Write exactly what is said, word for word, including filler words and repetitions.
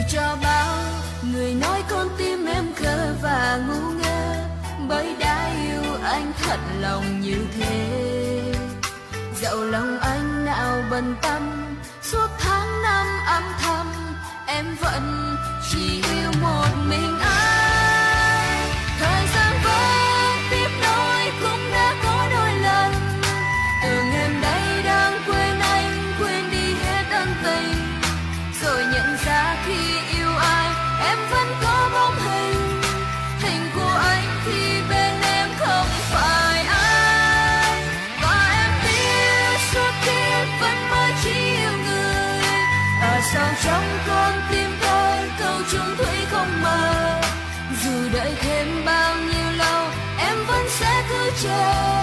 cho bao người nói con tim em khờ và ngu ngơ, bởi đã yêu anh thật lòng như thế. Dẫu lòng anh nào bần tâm, suốt tháng năm âm thầm em vẫn chỉ yêu một mình anh. Thời gian vẫn tiếp nối cũng đã có đôi lần tưởng em đây đang quên anh, quên đi hết ân tình, rồi nhận ra khi yêu ai em vẫn có bóng hình, hình của anh thì bên em không phải anh. Và em biết suốt kiếp vẫn mãi chỉ yêu người, ở sâu trong con tim tôi câu chung thủy không mờ. Dù đợi thêm bao nhiêu lâu em vẫn sẽ cứ chờ.